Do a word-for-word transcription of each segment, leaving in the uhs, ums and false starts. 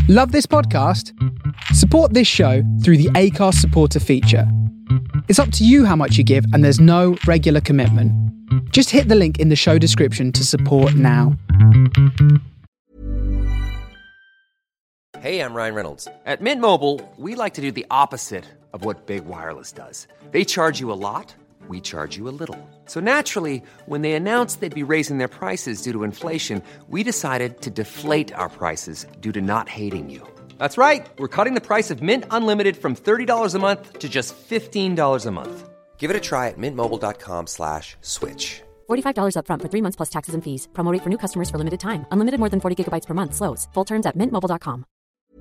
Love this podcast? Support this show through the Acast supporter feature. It's up to you how much you give, and there's no regular commitment. Just hit the link in the show description to support now. Hey, I'm Ryan Reynolds. At Mint Mobile, we like to do the opposite of what Big Wireless does. They charge you a lot, we charge you a little. So naturally, when they announced they'd be raising their prices due to inflation, we decided to deflate our prices due to not hating you. That's right. We're cutting the price of Mint Unlimited from thirty dollars a month to just fifteen dollars a month. Give it a try at mintmobile.com slash switch. forty-five dollars up front for three months plus taxes and fees. Promo rate for new customers for limited time. Unlimited more than forty gigabytes per month. Slows full terms at mint mobile dot com.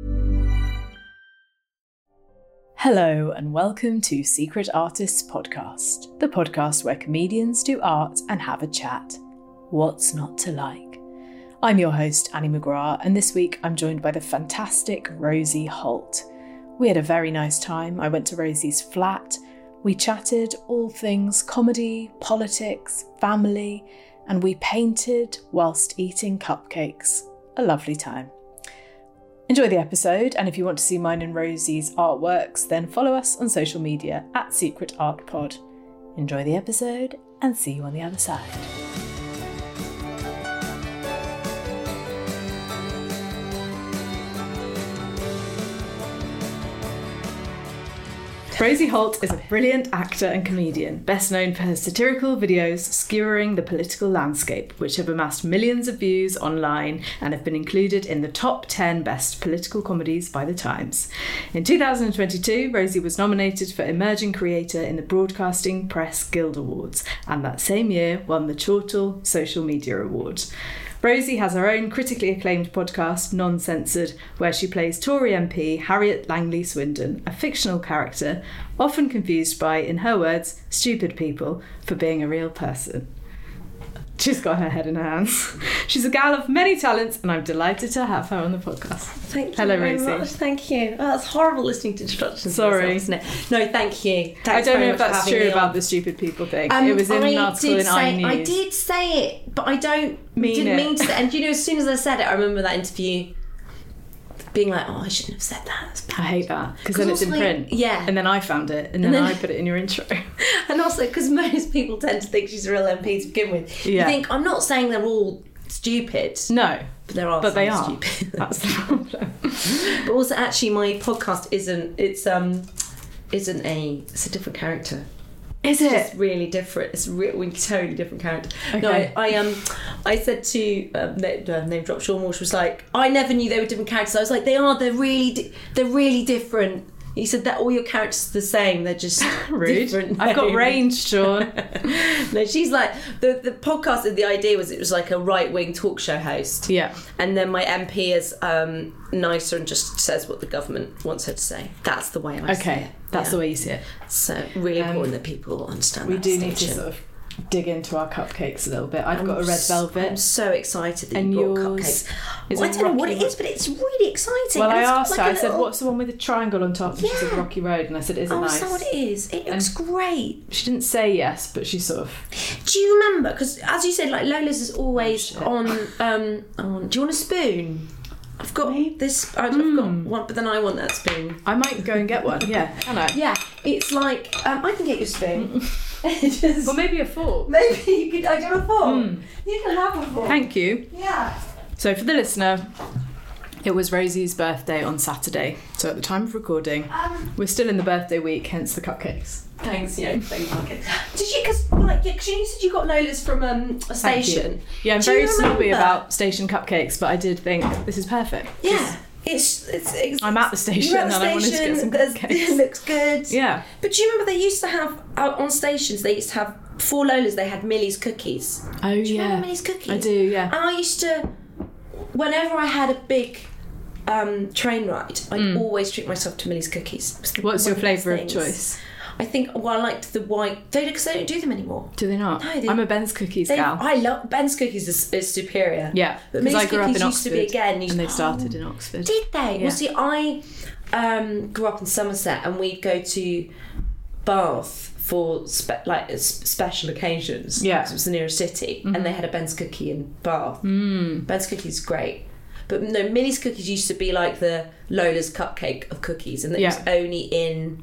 Hello and welcome to Secret Artists Podcast, the podcast where comedians do art and have a chat. What's not to like? I'm your host, Annie McGrath, and this week I'm joined by the fantastic Rosie Holt. We had a very nice time. I went to Rosie's flat. We chatted all things comedy, politics, family, and we painted whilst eating cupcakes. A lovely time. Enjoy the episode, and if you want to see mine and Rosie's artworks, then follow us on social media at Secret Art Pod. Enjoy the episode, and see you on the other side. Rosie Holt is a brilliant actor and comedian, best known for her satirical videos skewering the political landscape, which have amassed millions of views online and have been included in the top ten best political comedies by The Times. In two thousand twenty-two, Rosie was nominated for Emerging Creator in the Broadcasting Press Guild Awards, and that same year won the Chortle Social Media Awards. Rosie has her own critically acclaimed podcast, Non-Censored, where she plays Tory M P Harriet Langley Swindon, a fictional character, often confused by, in her words, stupid people, for being a real person. She's got her head in her hands. She's a gal of many talents, and I'm delighted to have her on the podcast. Thank you Hello, very Rosie. much. Thank you. Oh, it's horrible listening to introductions. Sorry. Myself, isn't it? No, thank you. Thanks I don't very know if much for that's having true me about on. the stupid people thing. Um, it was in I an article did in say, iNews. I did say it, but I don't Mean didn't it. mean to. And you know, as soon as I said it, I remember that interview being like, "Oh, I shouldn't have said that." That's bad. I hate that, because then it's in also, print. yeah. And then I found it, and, And then, then- I put it in your intro. And also, because most people tend to think she's a real M P to begin with. Yeah. You think I'm not saying they're all stupid. No. But there are But some they are. stupid. That's the problem. But also, actually, my podcast isn't. It's um, isn't a. It's a different character. Is It's it? just really different. It's a really totally different character. Okay. No, I, I um, I said to um, name, uh, name drop Sean Walsh was like, I never knew they were different characters. I was like, they are. They're really. Di- they're really different. He said that all your characters are the same. They're just Rude. different. I've got names." range, Sean. No, she's like the the podcast. The idea was it was like a right wing talk show host. Yeah. And then my M P is um, nicer and just says what the government wants her to say. That's the way I see Okay, it. that's Yeah. the way you see it. So really Um, important that people understand We that do need to distinction. sort of dig into our cupcakes a little bit. I've I'm got a red s- velvet. I'm so excited that And you brought yours cupcakes. is Well, a I don't know what rocky it is, but it's really exciting. Well, And I it's asked like her, a I said, little- what's the one with the triangle on top? And she said Yeah. Rocky Road. And I said, is it Oh, nice? is that what it is? It looks And- great. She didn't say yes, but she sort of... Do you remember? Because as you said, like Lola's is always Oh, shit. on, um, on. Do you want a spoon? I've got this. I've Mm. got one, but then I want that spoon. I might go and get one. Yeah, can I? Yeah, it's like um, I can get you a spoon. Just, Well, maybe a fork. maybe you could. I do a fork. Mm. You can have a fork. Thank you. Yeah. So for the listener, it was Rosie's birthday on Saturday. So at the time of recording, Um, we're still in the birthday week, hence the cupcakes. Thanks, yeah, thank you. Did you, because like, yeah, because you said you got Lola's from um, a Thank you. station. Yeah, I'm Do you very snobby remember? about station cupcakes, but I did think this is perfect. Yeah, it's it's. it's I'm at the station you're at and the I wanted to get station, some there's- cupcakes. It looks good. Yeah. But do you remember they used to have out on stations? They used to have for Lola's. They had Millie's cookies. Oh, Do you yeah. remember Millie's cookies? I do, yeah. And I used to, whenever I had a big um, train ride, I'd always treat myself to Millie's cookies. It was the- Mm. What's one your the best flavour of things. choice? I think, well, I liked the white. They because they don't do them anymore. Do they not? No, they- I'm a Ben's Cookies They, gal. I love Ben's cookies is, is superior. Yeah, but because Millie's I grew up cookies in used Oxford to be again. used- and they started Oh, in Oxford. Did they? Yeah. Well, see, I um, grew up in Somerset, and we'd go to Bath for spe- like s- special occasions. Yeah. 'cause it was the nearest city, and they had a Ben's cookie in Bath. Mm. Ben's cookie is great. But no, Millie's Cookies used to be like the Lola's Cupcake of cookies, and it Yeah. was only in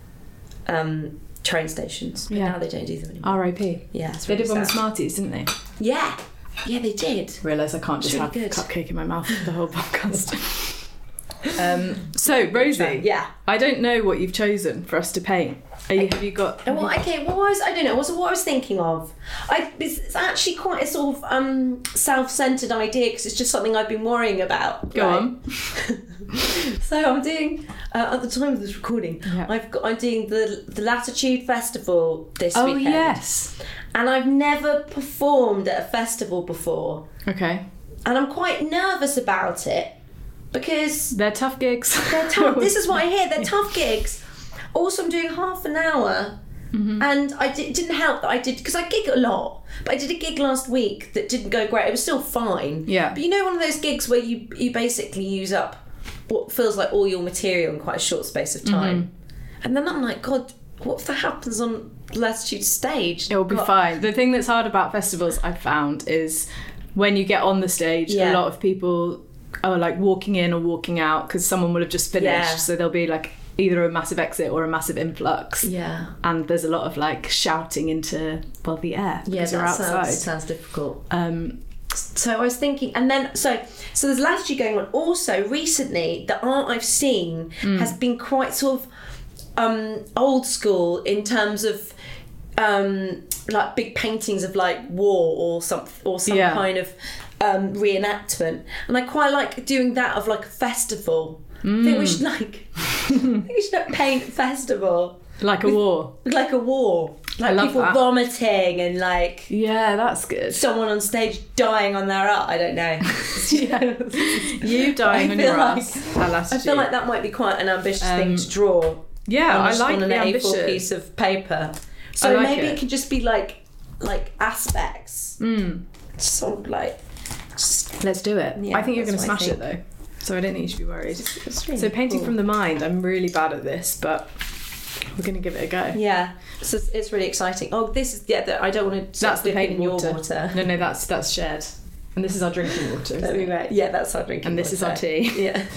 um, train stations. But Yeah. now they don't do them anymore. R I P. Yeah, it's They really did one with sad. Smarties, didn't they? Yeah, yeah, they did. Realise I can't just It's have really good. cupcake in my mouth for the whole podcast. um, so, Rosie, Yeah. I don't know what you've chosen for us to paint. Are you, have you got... Oh, well, okay, what was I don't know. What's what I was thinking of? I it's, it's actually quite a sort of um, self-centered idea because it's just something I've been worrying about. Go right? on. So I'm doing uh, at the time of this recording. Yeah. I've got I'm doing the the Latitude Festival this Oh, weekend. yes. And I've never performed at a festival before, Okay. and I'm quite nervous about it because They're tough gigs. they're tough. This is what I hear. They're tough gigs. Also, I'm doing half an hour, Mm-hmm. and I did, it didn't help that I did because I gig a lot. But I did a gig last week that didn't go great. It was still fine. Yeah. But you know, one of those gigs where you you basically use up what feels like all your material in quite a short space of time, Mm-hmm. and then I'm like, God, what if that happens on Latitude stage? It'll be God. fine. The thing that's hard about festivals, I've found, is when you get on the stage, Yeah. a lot of people are like walking in or walking out because someone will have just finished. Yeah. So there'll be like either a massive exit or a massive influx. Yeah. And there's a lot of like shouting into, well, the air Yeah, because that you're outside. sounds, sounds difficult. Um, So I was thinking, and then so so there's Latitude going on. Also, recently, the art I've seen Mm. has been quite sort of um, old school in terms of um, like big paintings of like war or some or some Yeah. kind of um, reenactment, and I quite like doing that of like a festival. I think we should like I think we should like paint a festival like a war. like a war, like love people that. vomiting and like Yeah, that's good. someone on stage dying on their art. I don't know. You dying I on feel your like- ass. at Latitude. I feel like that might be quite an ambitious thing Um, to draw. Yeah, on, I a- like on an the A four ambition. piece of paper. So I like maybe it. it. could just be like like aspects. Mm. Sort of like. Just, Let's do it. Yeah, I think you're going that's to what I smash it though. So I don't think you should be worried. it's really So painting cool. from the mind, I'm really bad at this, but we're going to give it a go. Yeah, so it's, it's really exciting. Oh, this is yeah. The, I don't want to. That's the dip paint in your water. water. No, no, that's that's shared. And this is our drinking water. That'd be great. Yeah, that's our drinking. And this is water. our tea. Yeah.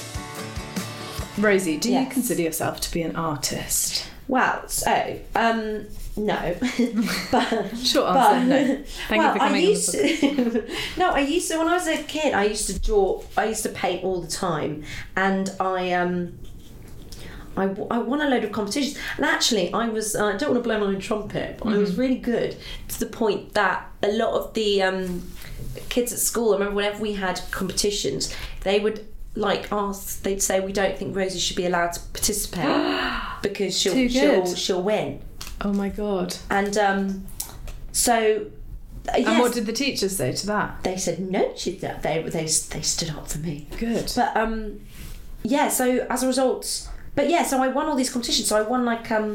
Rosie, do you Yes. consider yourself to be an artist? Well, so um, no, but Short but, answer, no. Thank well, you for coming I on used the to, no, I used to when I was a kid. I used to draw. I used to paint all the time, and I um. I, w- I won a load of competitions, and actually I was uh, I don't want to blow my own trumpet, but I was really good to the point that a lot of the um, kids at school, I remember whenever we had competitions, they would like ask, they'd say, we don't think Rosie should be allowed to participate because she'll Too she'll good. she'll win. Oh my god. And um, so uh, yes, And what did the teachers say to that? they said no, she, they, they they stood up for me. Good. But um, yeah, so as a result, but yeah, so I won all these competitions. So I won like um,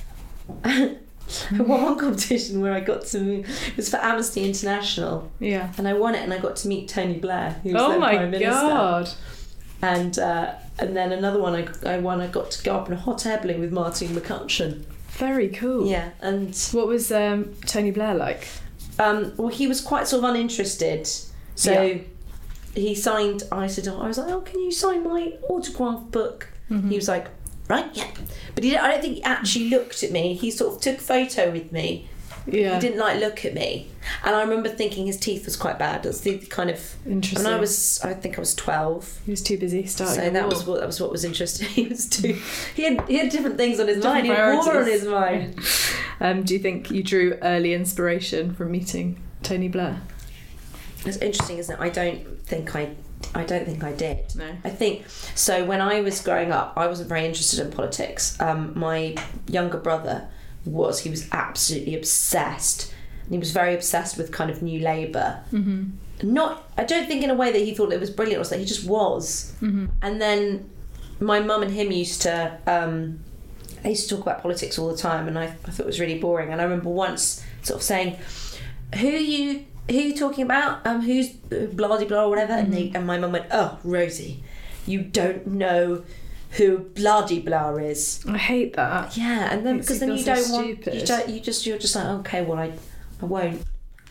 I won one competition where I got to, it was for Amnesty International, Yeah. and I won it, and I got to meet Tony Blair, who was Oh then my Prime Minister. god. And uh, and then another one I, I won, I got to go up in a hot air balloon with Martin McCutcheon. Very cool. Yeah, and What was um, Tony Blair like? um, well, he was quite sort of uninterested. So Yeah. he signed. I said, I was like, oh, can you sign my autograph book? Mm-hmm. He was like, right, yeah. But he, I don't think he actually looked at me. He sort of took a photo with me. Yeah. He didn't like look at me, and I remember thinking his teeth was quite bad. That's the kind of. Interesting. When I was, I think I was twelve. He was too busy starting So a that war. was what that was what was interesting. He was too. He had he had different things on his Different mind. He had war on priorities. his mind. Um, do you think you drew early inspiration from meeting Tony Blair? It's interesting, isn't it? I don't think I. I don't think I did. No. I think so. When I was growing up, I wasn't very interested in politics. Um, my younger brother was. He was absolutely obsessed. And he was very obsessed with kind of New Labour. Mm-hmm. Not. I don't think in a way that he thought it was brilliant or something. He just was. Mm-hmm. And then my mum and him used to. Um, they used to talk about politics all the time, and I, I thought it was really boring. And I remember once sort of saying, "Who are you?" Who are you talking about? Um, who's blah de blah or whatever? Mm-hmm. And, they, and my mum went, oh, Rosie, you don't know who blah de blah is. I hate that. Yeah, and then Makes because you then you feel don't so want stupid. you don't you just you're just like okay, well I I won't.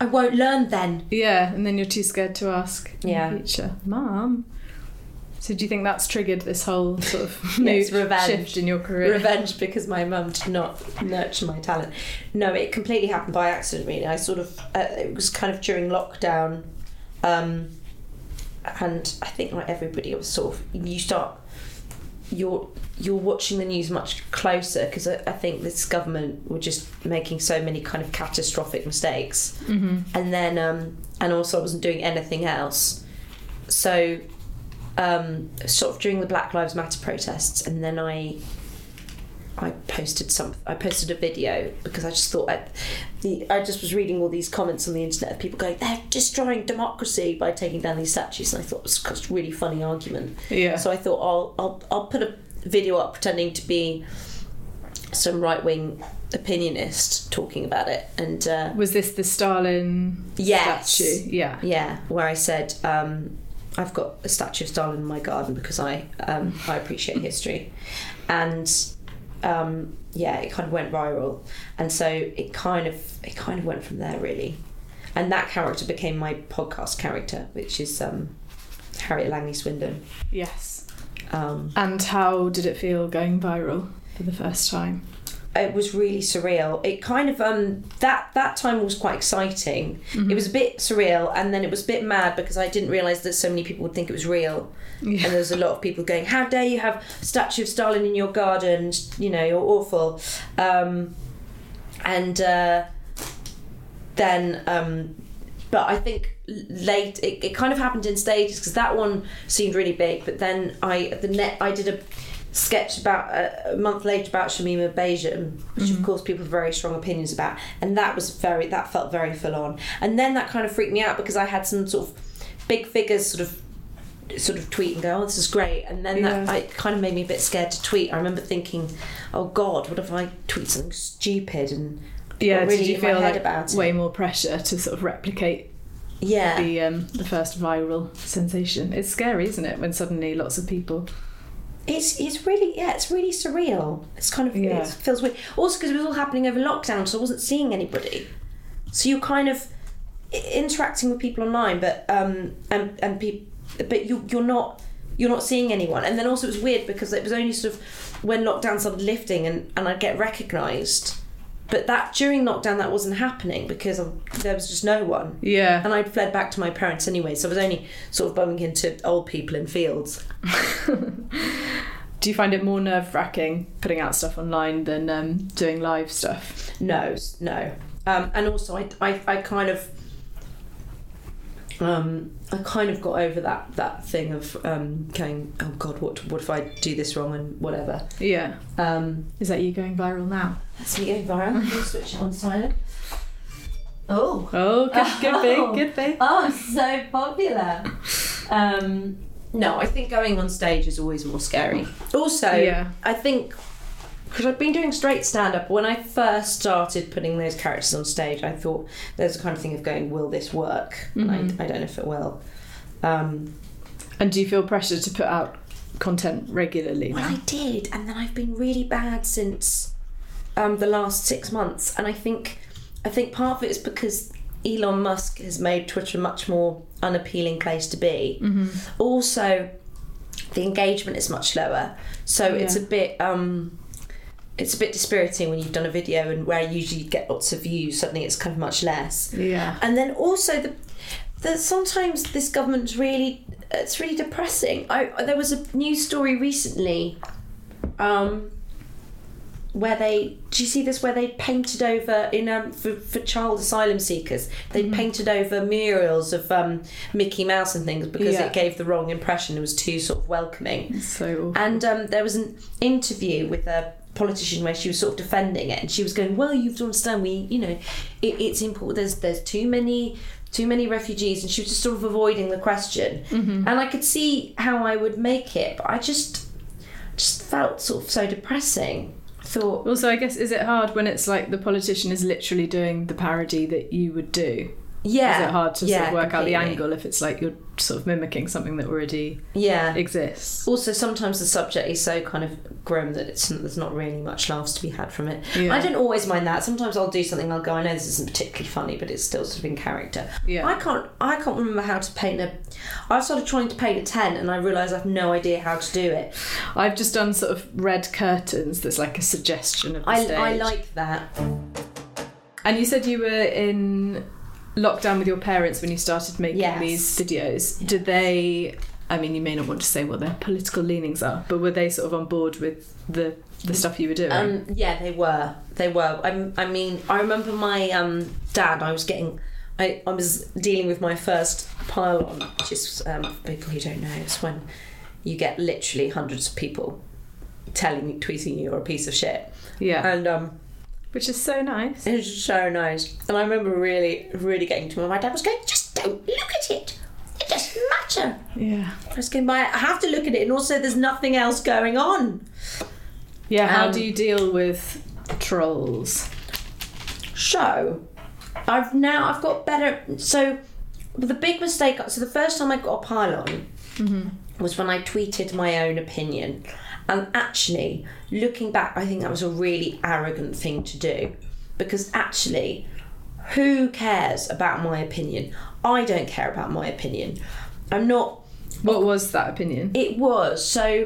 I won't learn then. Yeah, and then you're too scared to ask Yeah. in the future. Mum. So do you think that's triggered this whole sort of No, mood it's revenge. shift in your career? Revenge because my mum did not nurture my talent. No, it completely happened by accident, really. I sort of, uh, it was kind of during lockdown. Um, and I think like everybody was sort of, you start, you're, you're watching the news much closer because I, I think this government were just making so many kind of catastrophic mistakes. Mm-hmm. And then, um, and also I wasn't doing anything else. So, um, sort of during the Black Lives Matter protests, and then I I posted some I posted a video because I just thought I, the I just was reading all these comments on the internet of people going, they're destroying democracy by taking down these statues, and I thought it was a really funny argument. Yeah. So I thought I'll I'll I'll put a video up pretending to be some right wing opinionist talking about it. And uh, Was this the Stalin Yes. statue? Yeah. yeah, where I said, um, I've got a statue of Stalin in my garden because I um, I appreciate history. And um, yeah, it kind of went viral. And so it kind of it kind of went from there, really. And that character became my podcast character, which is um, Harriet Langley Swindon. Yes. Um, And how did it feel going viral for the first time? it was really surreal. It kind of um that that time was quite exciting. Mm-hmm. It was a bit surreal, and then it was a bit mad because I didn't realise that so many people would think it was real. Yeah. And there was a lot of people going, "How dare you have a statue of Stalin in your garden? You know, you're awful." Um, and uh, then, um, but I think late it, it kind of happened in stages because that one seemed really big. But then I the net I did a sketch about uh, a month later about Shamima Begum, which mm-hmm. of course people have very strong opinions about, and that was very that felt very full on. And then that kind of freaked me out because I had some sort of big figures sort of sort of tweet and go, "Oh, this is great," and then yeah. that I, it kind of made me a bit scared to tweet. I remember thinking, "Oh God, what if I tweet something stupid?" And yeah, really did you feel like about way it. more pressure to sort of replicate yeah the um, the first viral sensation? It's scary, isn't it, when suddenly lots of people. It's it's really yeah it's really surreal. It's kind of yeah. it feels weird. Also because it was all happening over lockdown, so I wasn't seeing anybody. So you're kind of interacting with people online, but um and and people, but you you're not you're not seeing anyone. And then also it was weird because it was only sort of when lockdown started lifting and and I'd get recognised. But that during lockdown that wasn't happening because of, there was just no one. Yeah. And I'd fled back to my parents anyway, so I was only sort of bumping into old people in fields. Do you find it more nerve-wracking putting out stuff online than um, doing live stuff? No, no. Um, and also, I, I, I kind of, um, I kind of got over that, that thing of um, going, oh God, what what if I do this wrong and whatever. Yeah. Um, Is that you going viral now? That's me going viral. Can you switch it on silent? Oh. Oh, good, good oh. be, good be. Oh, I'm so popular. Um, no, I think going on stage is always more scary. Also, yeah. I think, because I've been doing straight stand-up, when I first started putting those characters on stage, I thought there's a kind of thing of going, will this work? Mm-hmm. And I, I don't know if it will. Um, and do you feel pressure to put out content regularly well, now? I did, and then I've been really bad since um, the last six months. And I think, I think part of it is because Elon Musk has made Twitter a much more unappealing place to be. Mm-hmm. Also, the engagement is much lower, so yeah. it's a bit um, it's a bit dispiriting when you've done a video and where usually you get lots of views, suddenly it's kind of much less. Yeah. And then also the, the sometimes this government's really it's really depressing. I there was a news story recently. Um, where they, do you see this, where they painted over, in um, for, for child asylum seekers, they mm-hmm. painted over murals of um, Mickey Mouse and things because yeah. it gave the wrong impression. It was too sort of welcoming. So awful. And um, there was an interview with a politician where she was sort of defending it, and she was going, well, you have to understand, we, you know, it, it's important, there's there's too many too many refugees, and she was just sort of avoiding the question. Mm-hmm. And I could see how I would make it, but I just just felt sort of so depressing. Thought. Also, I guess, is it hard when it's like the politician is literally doing the parody that you would do? Yeah. Is it hard to yeah, sort of work completely. out the angle if it's like you're sort of mimicking something that already yeah. exists? Also, sometimes the subject is so kind of grim that it's there's not really much laughs to be had from it. Yeah. I don't always mind that. Sometimes I'll do something, I'll go, I know this isn't particularly funny, but it's still sort of in character. Yeah. I can't I can't remember how to paint a... I started trying to paint a tent and I realised I have no idea how to do it. I've just done sort of red curtains that's like a suggestion of the I, stage. I like that. And you said you were in lockdown with your parents when you started making Yes. these videos. Did they... I mean, you may not want to say what their political leanings are, but were they sort of on board with the the stuff you were doing? Um, yeah, they were. They were. I, I mean, I remember my um, dad, I was getting... I, I was dealing with my first pile-on, which is, um, for people who don't know, it's when you get literally hundreds of people telling you, tweeting you, you're a piece of shit. Yeah. And um, Which is so nice. it was so nice. And I remember really, really getting to me. My dad was going, just don't look at it. It doesn't matter. Yeah. I was going, by. I have to look at it, and also there's nothing else going on. Yeah, how Um, do you deal with trolls? So, I've now, I've got better, so the big mistake, so the first time I got a pile-on Mm-hmm. was when I tweeted my own opinion. And actually, looking back, I think that was a really arrogant thing to do. Because actually, who cares about my opinion? I don't care about my opinion. I'm not... What was that opinion? It was, so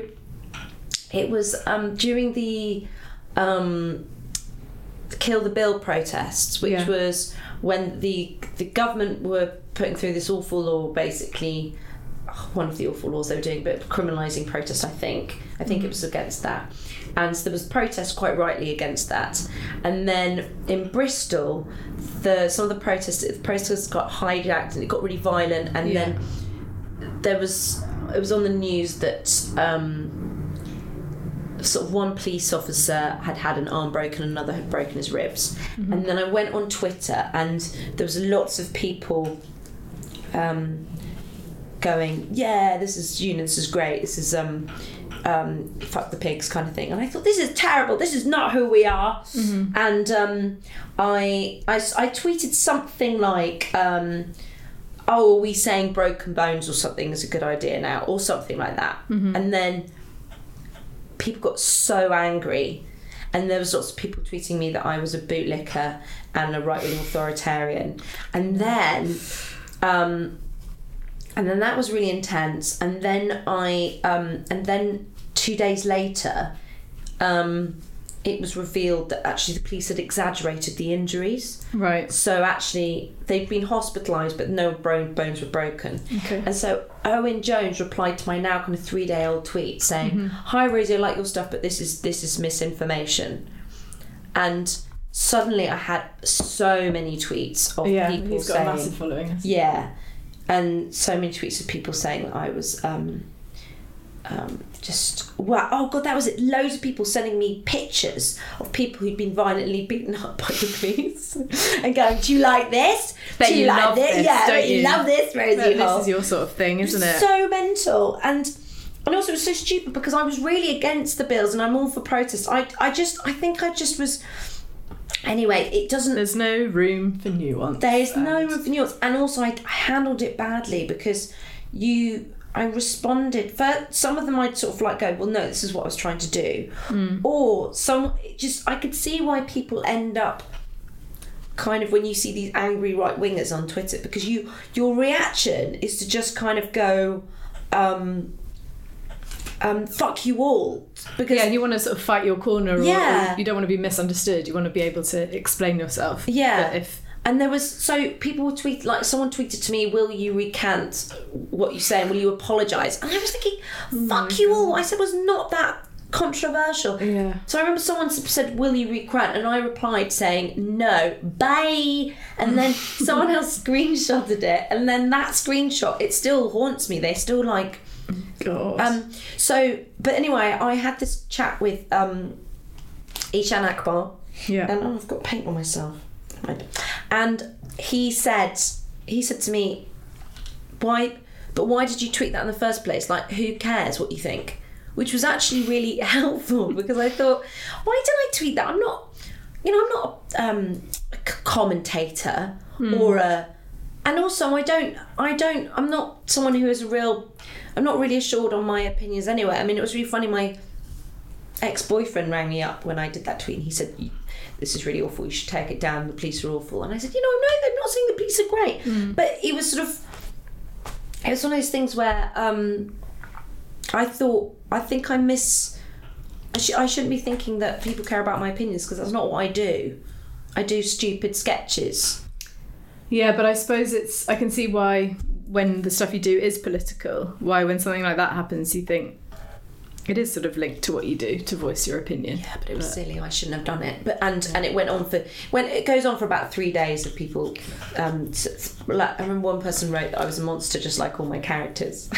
it was um, during the um, Kill the Bill protests, which Yeah. was when the the government were putting through this awful law, basically, one of the awful laws they were doing, but criminalising protest, I think. I think it was against that. And so there was protests quite rightly against that. And then in Bristol, the some of the protests, the protests got hijacked and it got really violent. And Yeah. then there was, it was on the news that um, sort of one police officer had had an arm broken, another had broken his ribs. Mm-hmm. And then I went on Twitter and there was lots of people um, going, yeah, this is, you know, this is great, this is um, um, fuck the pigs kind of thing. And I thought, this is terrible, this is not who we are. Mm-hmm. And um, I, I, I tweeted something like, um, oh, are we saying broken bones or something is a good idea now, or something like that. Mm-hmm. And then people got so angry, and there was lots of people tweeting me that I was a bootlicker and a right-wing authoritarian. And then um, and then that was really intense. And then I um, and then two days later um, it was revealed that actually the police had exaggerated the injuries. Right. So actually, they've been hospitalised, but no bone, bones were broken. Okay. And so Owen Jones replied to my now kind of three-day-old tweet saying, Mm-hmm. "Hi Rosie, I like your stuff, but this is this is misinformation." And suddenly, I had so many tweets of Yeah, people he's got saying, a massive following. hasn't he? "Yeah," and so many tweets of people saying that I was. Um, Um, just wow, oh god, that was it. Loads of people sending me pictures of people who'd been violently beaten up by the police and going, "Do you like this? Bet Do you, you like love this? this, Yeah, don't bet you you? love this, Rosie But Hall." this is your sort of thing, isn't it? So mental. And and also it was so stupid because I was really against the bills and I'm all for protests. I I just I think I just was. Anyway, it doesn't. There's no room for nuance. There's no and- room for nuance, and also I, I handled it badly because you. I responded. For some of them, I'd sort of like go, "Well, no, this is what I was trying to do," Mm. or some just I could see why people end up kind of when you see these angry right wingers on Twitter, because you your reaction is to just kind of go, um, um, "Fuck you all," because Yeah, you want to sort of fight your corner, or, Yeah. or you don't want to be misunderstood. You want to be able to explain yourself. Yeah. But if And there was, so people would tweet, like someone tweeted to me, "Will you recant what you say and will you apologise?" And I was thinking, fuck you all. What I said was not that controversial. Yeah. So I remember someone said, "Will you recant?" And I replied saying, "No, bye." And then someone else screenshotted it. And then that screenshot, it still haunts me. They're still like, God. um, so, but anyway, I had this chat with um, Ishan Akbar. yeah. And oh, I've got paint on myself. Right. And he said, he said to me, "Why? But why did you tweet that in the first place? Like, who cares what you think?" Which was actually really helpful because I thought, why did I tweet that? I'm not, you know, I'm not um, a c- commentator or a and also I don't, I don't, I'm not someone who is a real, I'm not really assured on my opinions anyway. I mean, it was really funny. My ex-boyfriend rang me up when I did that tweet and he said, this is really awful, you should take it down, the police are awful. And I said, you know, no, I'm not saying the police are great. Mm. But it was sort of, it was one of those things where um, I thought, I think I miss, I, sh- I shouldn't be thinking that people care about my opinions, because that's not what I do. I do stupid sketches. Yeah, but I suppose it's, I can see why when the stuff you do is political, why when something like that happens you think, it is sort of linked to what you do to voice your opinion. Yeah, but it was but, silly. I shouldn't have done it. But and and it went on for when it goes on for about three days of people. Um, like, I remember one person wrote that I was a monster, just like all my characters.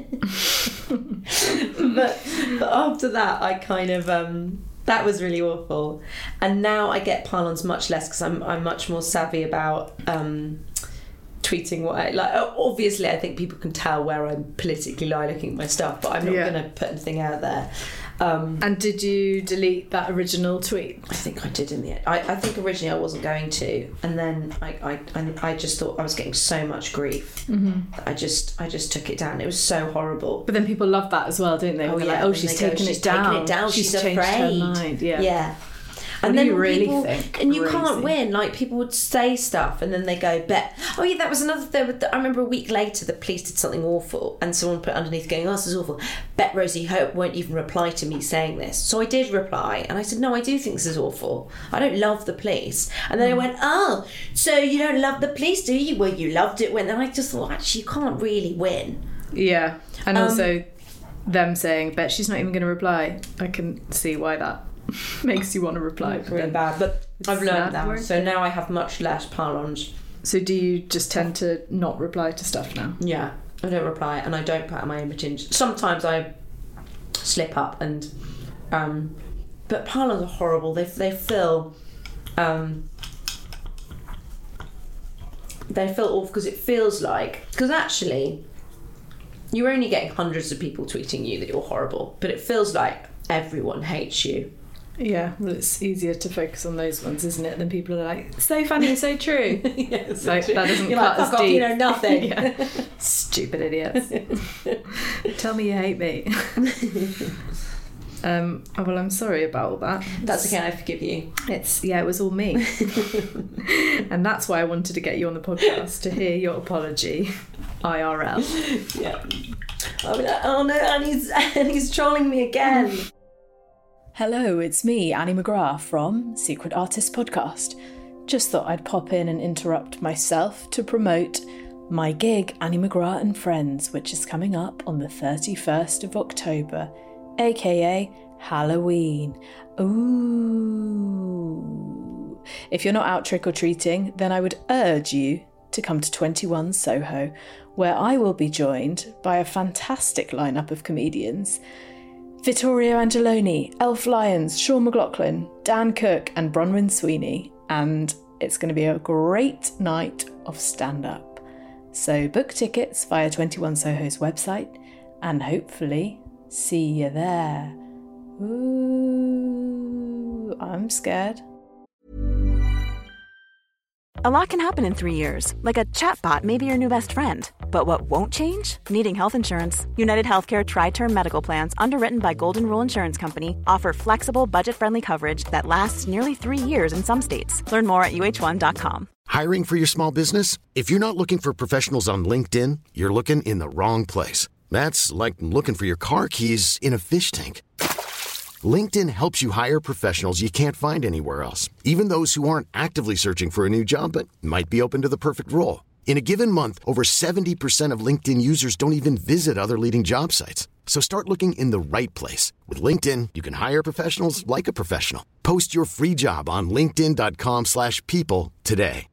but but after that, I kind of um, that was really awful. And now I get pile-ons much less because I'm I'm much more savvy about. Um, tweeting what I like. Obviously I think people can tell where I'm politically lie looking at my stuff, but I'm not yeah. going to put anything out there. Um, and did you delete that original tweet? I think I did in the end. I, I think originally I wasn't going to, and then I, I, I just thought I was getting so much grief. Mm-hmm. that I just I just took it down. It was so horrible. But then people love that as well, don't they? Oh, They're yeah. like, oh, she's taken, go, it she's down. taken it down. She's, she's changed afraid. her mind. Yeah. Yeah. What and do then you really people, think? and you Crazy. can't win. Like, people would say stuff and then they go, bet. Oh yeah, that was another thing. I remember a week later the police did something awful and someone put underneath going, oh, this is awful. Bet Rosie Hope won't even reply to me saying this. So I did reply and I said, no, I do think this is awful. I don't love the police. And then mm. I went, oh, so you don't love the police, do you? Well, you loved it when. And I just thought, actually, you can't really win. Yeah. And Um, also them saying, bet she's not even going to reply. I can see why that makes you want to reply. It's really bad, but I've learned that. So now I have much less pile-ons. So do you just tend to not reply to stuff now? Yeah, I don't reply and I don't put out my image. Sometimes I slip up and um but pile-ons are horrible. They they fill um they feel awful because it feels like, because actually you're only getting hundreds of people tweeting you that you're horrible, but it feels like everyone hates you. Yeah, well, it's easier to focus on those ones, isn't it? Than people are like, so funny and so true. Yeah, so like, true. That doesn't You're cut like, as fuck deep. off, you know nothing. Yeah. Stupid idiots. Tell me you hate me. um, oh, well, I'm sorry about all that. That's okay, I forgive you. It's yeah, it was all me. And that's why I wanted to get you on the podcast, to hear your apology I R L. Yeah. I'll be like, oh no, Annie's, Annie's trolling me again. Hello, it's me, Annie McGrath from Secret Artist Podcast. Just thought I'd pop in and interrupt myself to promote my gig, Annie McGrath and Friends, which is coming up on the thirty-first of October, aka Halloween. Ooh. If you're not out trick-or-treating, then I would urge you to come to twenty-one Soho, where I will be joined by a fantastic lineup of comedians. Vittorio Angeloni, Elf Lyons, Sean McLaughlin, Dan Cook and Bronwyn Sweeney, and it's going to be a great night of stand-up. So book tickets via twenty-one Soho's website and hopefully see you there. Ooh, I'm scared. A lot can happen in three years, like a chatbot may be your new best friend. But what won't change? Needing health insurance. United Healthcare Tri-Term Medical Plans, underwritten by Golden Rule Insurance Company, offer flexible, budget-friendly coverage that lasts nearly three years in some states. Learn more at U H one dot com. Hiring for your small business? If you're not looking for professionals on LinkedIn, you're looking in the wrong place. That's like looking for your car keys in a fish tank. LinkedIn helps you hire professionals you can't find anywhere else, even those who aren't actively searching for a new job but might be open to the perfect role. In a given month, over seventy percent of LinkedIn users don't even visit other leading job sites. So start looking in the right place. With LinkedIn, you can hire professionals like a professional. Post your free job on linkedin dot com slash people today.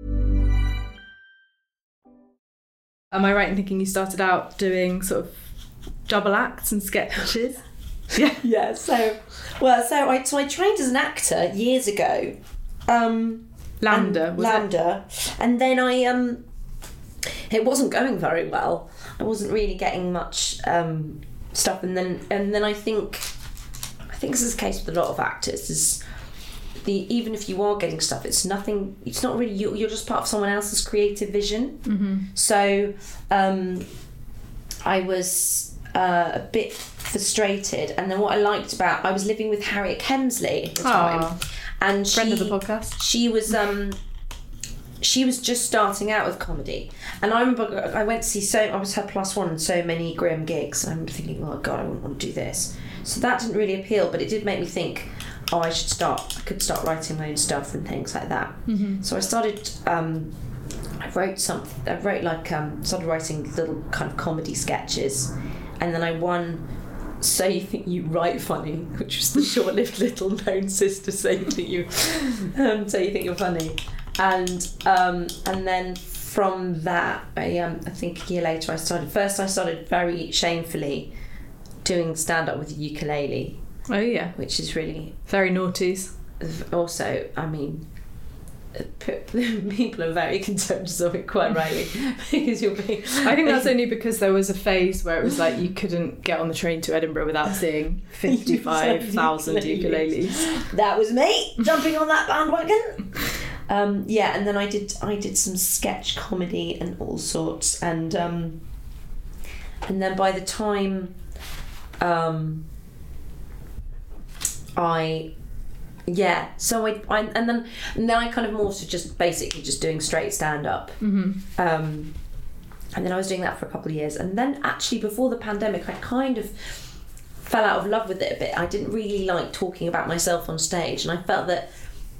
Am I right in thinking you started out doing sort of double acts and sketches? Yeah. Yeah, so, well, so I, so I trained as an actor years ago. Um... Lambda, was Lambda. It? And then I, um, it wasn't going very well. I wasn't really getting much um, stuff. And then, and then I think, I think this is the case with a lot of actors, is the even if you are getting stuff, it's nothing. It's not really you. You're just part of someone else's creative vision. Mm-hmm. So um, I was uh, a bit frustrated, and then what I liked about I was living with Harriet Kemsley at the time, Aww. and she, friend of the podcast. She was. Um, She was just starting out with comedy, and I remember I went to see so I was her plus one in so many grim gigs, and I'm thinking, oh God, I wouldn't want to do this. So that didn't really appeal, but it did make me think, oh, I should start. I could start writing my own stuff and things like that. Mm-hmm. So I started. Um, I wrote something. I wrote like um, started writing little kind of comedy sketches, and then I won. So You Think You Write Funny, which was the short-lived little-known sister So You Think You, um, So You Think You're Funny. And um, and then from that, I, um, I think a year later I started, first I started very shamefully doing stand-up with a ukulele. Oh yeah. Which is really... Very naughties. Also, I mean, people are very contemptuous of it, quite rightly, because you'll be... I think that's only because there was a phase where it was like you couldn't get on the train to Edinburgh without seeing fifty-five thousand ukuleles. That was me, jumping on that bandwagon. Um, yeah, and then I did I did some sketch comedy and all sorts, and um, and then by the time um, I yeah, so I, I and then and then I kind of morphed to just basically just doing straight stand up, mm-hmm. um, and then I was doing that for a couple of years, and then actually before the pandemic, I kind of fell out of love with it a bit. I didn't really like talking about myself on stage, and I felt that.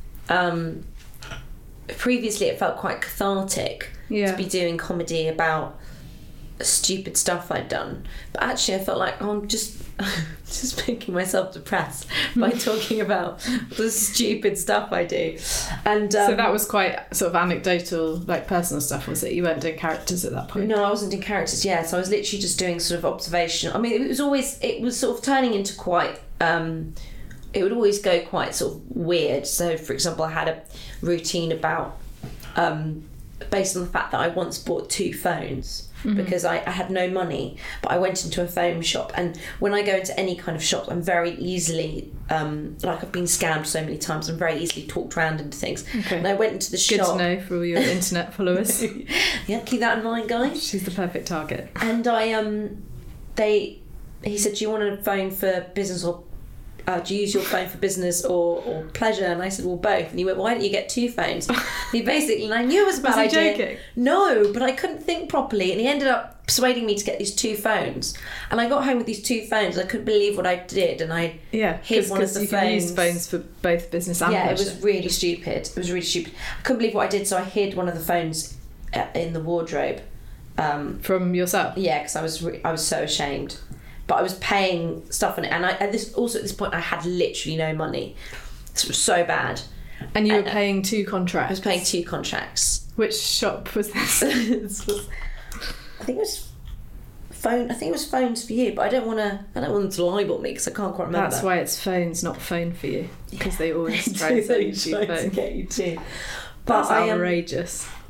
Um, Previously, it felt quite cathartic yeah. to be doing comedy about stupid stuff I'd done. But actually, I felt like oh, I'm just just making myself depressed by talking about the stupid stuff I do. And um, so that was quite sort of anecdotal, like personal stuff, was it? You weren't doing characters at that point? No, I wasn't doing characters. Yeah, so I was literally just doing sort of observation. I mean, it was always it was sort of turning into quite. Um, it would always go quite sort of weird. So, for example, I had a routine about, um, based on the fact that I once bought two phones mm-hmm. because I, I had no money, but I went into a phone shop, and when I go into any kind of shop, I'm very easily, um, like I've been scammed so many times, I'm very easily talked around into things. Okay. And I went into the Good shop. Good to know for all your internet followers. Yeah, keep that in mind, guys. She's the perfect target. And I, um, they, he said, do you want a phone for business or Uh, do you use your phone for business or, or pleasure? And I said, well, both. And he went, why don't you get two phones? And he basically, and I knew it was a bad was he idea. Joking? No, but I couldn't think properly. And he ended up persuading me to get these two phones. And I got home with these two phones. I couldn't believe what I did. And I yeah, hid one of the you phones. Can use phones for both business and yeah, pleasure. It was really stupid. It was really stupid. I couldn't believe what I did. So I hid one of the phones in the wardrobe. Um, From yourself? Yeah, because I was re- I was so ashamed. But I was paying stuff on it, and I at this also at this point I had literally no money. It was so bad. And you were and, paying two contracts. I was paying two contracts. Which shop was this? This was, I think it was phone. I think it was Phones for You, but I don't want to. I don't want them to libel me because I can't quite remember. That's why it's Phones, not Phone for You, because they always they try to sell you two phones. To get you two. But That's I, outrageous. Um,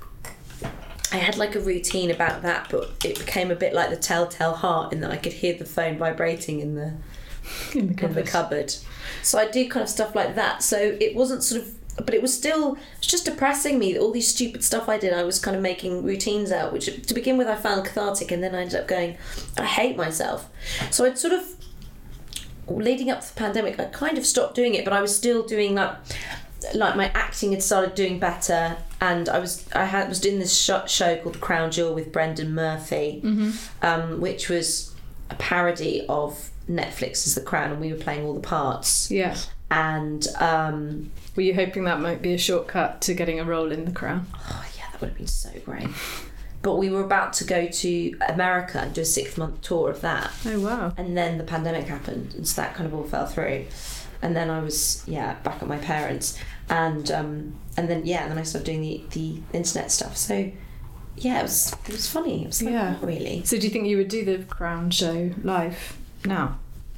I had like a routine about that, but it became a bit like the Telltale Heart in that I could hear the phone vibrating in the in the cupboard. In the cupboard. So I do kind of stuff like that. So it wasn't sort of, but it was still, it was just depressing me that all these stupid stuff I did, I was kind of making routines out, which to begin with I found cathartic, and then I ended up going, I hate myself. So I'd sort of, leading up to the pandemic, I kind of stopped doing it, but I was still doing that. Like my acting had started doing better, and I was I had was doing this show, show called The Crown Jewel with Brendan Murphy, mm-hmm. um, which was a parody of Netflix's The Crown, and we were playing all the parts. Yeah. And um, were you hoping that might be a shortcut to getting a role in The Crown? Oh yeah, that would have been so great. But we were about to go to America and do a six month tour of that. Oh wow! And then the pandemic happened, and so that kind of all fell through. And then I was yeah back at my parents', and um, and then yeah, and then I started doing the, the internet stuff. So yeah, it was it was funny. It was like, yeah, not really. So do you think you would do the Crown show live now?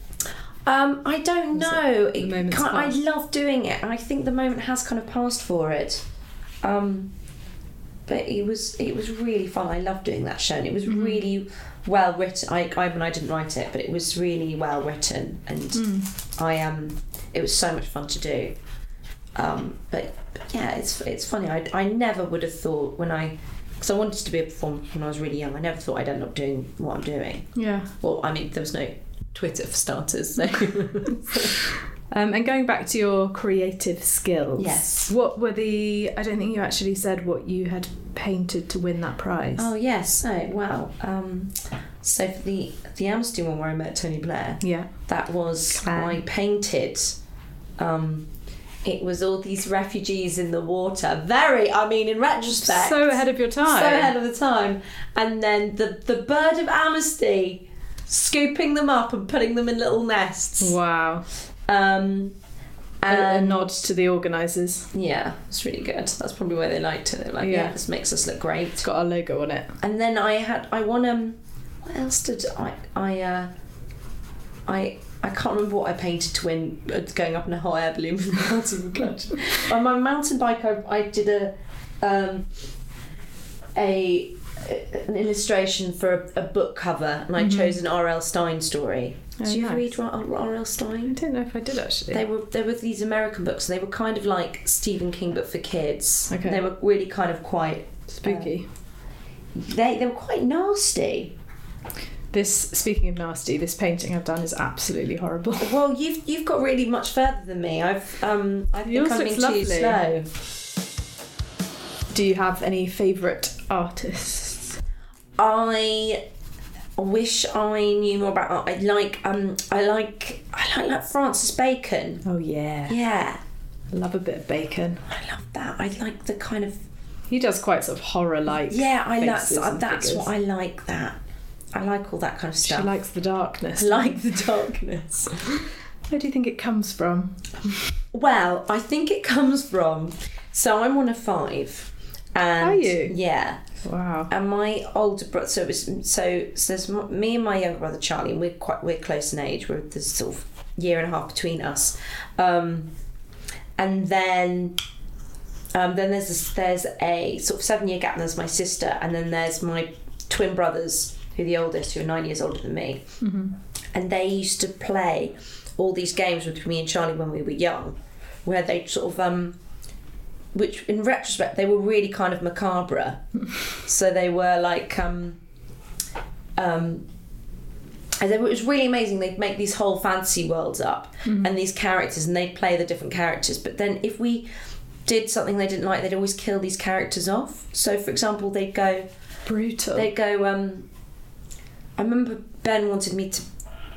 Um, I don't know. It, the it I love doing it, and I think the moment has kind of passed for it. Um, but it was it was really fun. I loved doing that show, and it was mm-hmm. really well written. I I mean I didn't write it, but it was really well written, and mm. I um it was so much fun to do. Um, but, but yeah, it's it's funny. I, I never would have thought when I, because I wanted to be a performer when I was really young. I never thought I'd end up doing what I'm doing. Yeah. Well, I mean, there was no Twitter for starters. So. Um, and going back to your creative skills, yes. What were the? I don't think you actually said what you had painted to win that prize. Oh yes, so well, um, so for the the Amnesty one where I met Tony Blair, yeah, that was Claire. I painted. Um, it was all these refugees in the water. Very, I mean, in retrospect, so ahead of your time. So ahead of the time, and then the the bird of Amnesty, scooping them up and putting them in little nests. Wow. Um, and a nod to the organisers. Yeah, it's really good. That's probably why they liked it. They're like, yeah. yeah, this makes us look great. It's got our logo on it. And then I had, I won, um, what else did I, I, uh, I, I can't remember what I painted to win uh, going up in a hot air balloon from the mountain clutch. On my mountain bike, I, I did a, um, a, an illustration for a, a book cover, and I mm-hmm. chose an R L Stein story. Oh, Did you nice. ever read R L Stein? I don't know if I did actually. They were they were these American books. They were kind of like Stephen King, but for kids. Okay. They were really kind of quite spooky. Uh, they they were quite nasty. This, speaking of nasty, this painting I've done is absolutely horrible. Well, you've you've got really much further than me. I've um I've Yours been coming looks too lovely. slow. Do you have any favourite artists? I wish I knew more about art. I like um I like I like like Francis Bacon. Oh yeah. Yeah. I love a bit of Bacon. I love that. I like the kind of He does quite sort of horror-like. Yeah, I that's that's figures. what I like. That I like all that kind of stuff. She likes the darkness. I like the darkness. Where do you think it comes from? Well, I think it comes from. So I'm one of five. And Are you? Yeah. Wow. And my older brother, so it was, so, so there's me and my younger brother Charlie, and we're quite we're close in age. We're there's sort of year and a half between us, um, and then um, then there's this, there's a sort of seven year gap. And there's my sister, and then there's my twin brothers, who are the oldest, who are nine years older than me, mm-hmm. and they used to play all these games with me and Charlie when we were young, where they sort of um. which in retrospect they were really kind of macabre. So they were like um um and it was really amazing. They'd make these whole fantasy worlds up, mm-hmm. and these characters, and they'd play the different characters, but then if we did something they didn't like, they'd always kill these characters off. So for example, they'd go brutal they'd go um I remember Ben wanted me to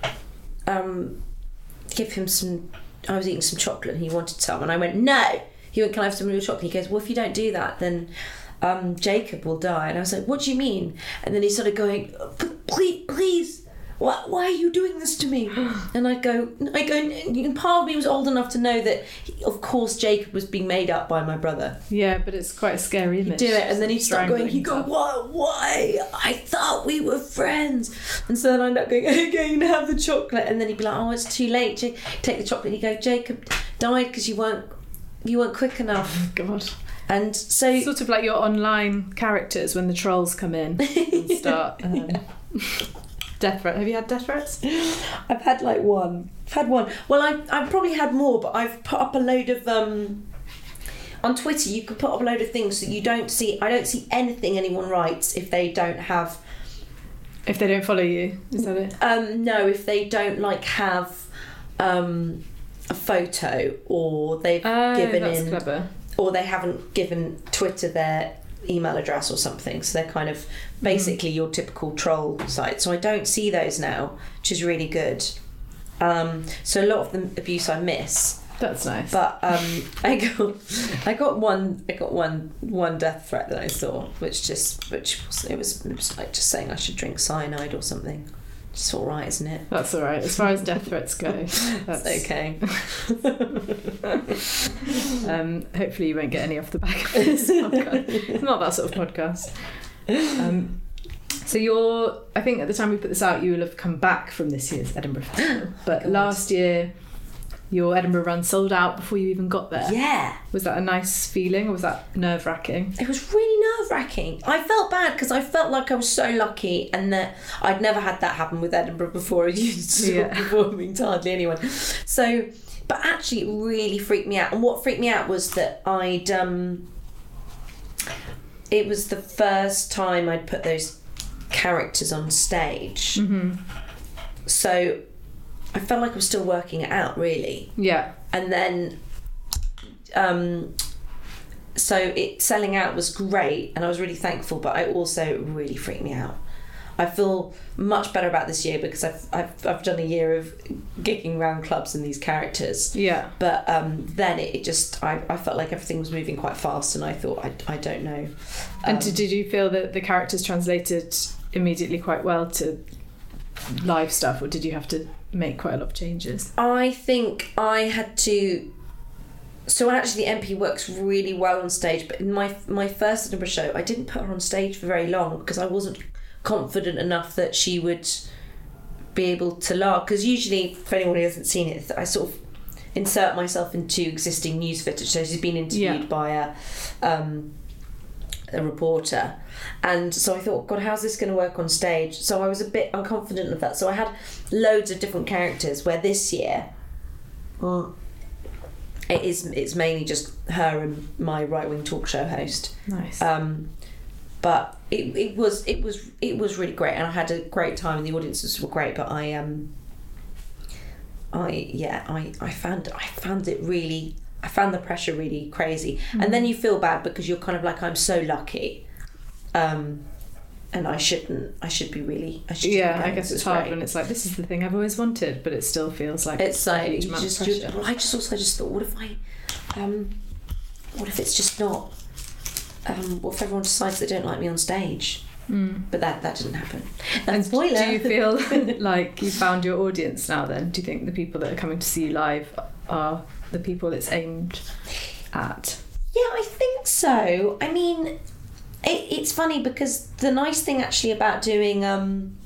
um give him some I was eating some chocolate and he wanted some, and I went no. He went, can I have some real chocolate? He goes, well, if you don't do that, then um, Jacob will die. And I was like, what do you mean? And then he started going, please, please, why, why are you doing this to me? And I go, I go, and part of me was old enough to know that, he, of course, Jacob was being made up by my brother. Yeah, but it's quite a scary image. He'd do it, and then he'd start going, he'd go, what, why? I thought we were friends. And so then I'd end up going, okay, you can have the chocolate. And then he'd be like, oh, it's too late. Take the chocolate. And he'd go, Jacob died because you weren't You weren't quick enough. Oh, God. And so... Sort of like your online characters when the trolls come in and start... Um, death threat. Have you had death threats? I've had like one. I've had one. Well, I, I've probably had more, but I've put up a load of... Um, on Twitter, you can put up a load of things that you don't see... I don't see anything anyone writes if they don't have... If they don't follow you, is that it? Um, no, if they don't, like, have... Um, a photo, or they've oh, given that's in clever. Or they haven't given Twitter their email address or something, so they're kind of basically mm. your typical troll site. So I don't see those now, which is really good. Um, so a lot of the abuse I miss. That's nice. But um, I got I got one I got one one death threat that I saw, which just which was, it was, it was like just saying I should drink cyanide or something. It's all right, isn't it? That's all right. As far as death threats go, that's it's okay. um, hopefully, you won't get any off the back of this podcast. It's not that sort of podcast. Um, so you're, I think at the time we put this out, you will have come back from this year's Edinburgh Festival. But God. Last year, your Edinburgh run sold out before you even got there. Yeah. Was that a nice feeling, or was that nerve-wracking? It was really nerve-wracking. I felt bad because I felt like I was so lucky, and that I'd never had that happen with Edinburgh before. I used to yeah. performing to hardly anyone. So, but actually, actually really freaked me out. And what freaked me out was that I'd um it was the first time I'd put those characters on stage. Mm-hmm. So I felt like I was still working it out, really. Yeah. And then um so it selling out was great and I was really thankful, but I also really freaked me out. I feel much better about this year because I've I've I've done a year of gigging around clubs in these characters. Yeah. But um, then it, it just I, I felt like everything was moving quite fast, and I thought I, I don't know. Um, And did, did you feel that the characters translated immediately quite well to live stuff, or did you have to make quite a lot of changes? I think I had to. So actually, the M P works really well on stage. But in my my first Edinburgh show, I didn't put her on stage for very long because I wasn't confident enough that she would be able to laugh. Because usually, for anyone who hasn't seen it, I sort of insert myself into existing news footage. So she's been interviewed Yeah. by a um, a reporter, and so I thought, God, how's this going to work on stage? So I was a bit unconfident of that. So I had loads of different characters. Where this year, well, it is it's mainly just her and my right wing talk show host. Nice. Um, but it, it was it was it was really great, and I had a great time, and the audiences were great. But I um I yeah I, I found I found it really I found the pressure really crazy, mm-hmm. and then you feel bad because you're kind of like, I'm so lucky, um, and I shouldn't I should be really I should yeah. be I guess it's hard great. when it's like, this is the thing I've always wanted, but it still feels like It's like a huge you amount just of you, pressure. well, I just also just thought, what if I um what if it's just not um what if everyone decides they don't like me on stage? Mm. But that that didn't happen. And spoiler. do you feel like you found your audience now then? Do you think the people that are coming to see you live are the people it's aimed at? Yeah, I think so. I mean, it, it's funny because the nice thing actually about doing um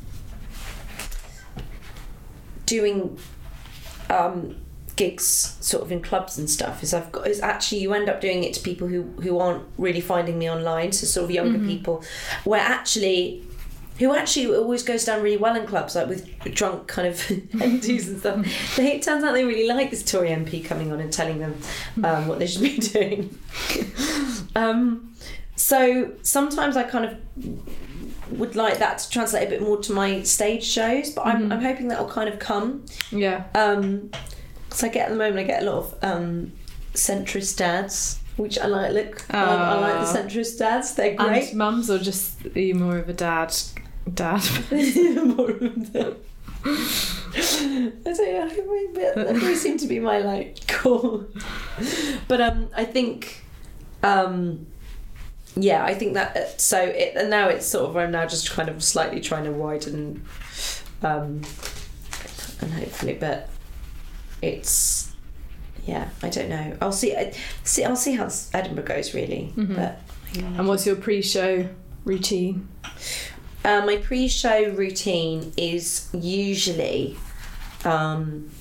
doing um gigs sort of in clubs and stuff is I've got is actually you end up doing it to people who who aren't really finding me online, so sort of younger mm-hmm. people, where actually who actually always goes down really well in clubs, like with drunk kind of M Ps and stuff. They, it turns out they really like this Tory M P coming on and telling them um, what they should be doing. um, so sometimes I kind of would like that to translate a bit more to my stage shows, but I'm, mm-hmm. I'm hoping that'll kind of come. Yeah. Um, so I get at the moment I get a lot of um, centrist dads, which I like. Look, I, like, I like the centrist dads. They're great. And mums, or just are you more of a dad? Dad. More of a dad. I don't know. That really seem to be my like core. But um, I think, um, yeah, I think that. So it and now it's sort of I'm now just kind of slightly trying to widen, um, and hopefully, but. It's yeah I don't know I'll see I, see I'll see how Edinburgh goes really. Mm-hmm. But yeah. And what's your pre-show routine? Uh, my pre-show routine is usually um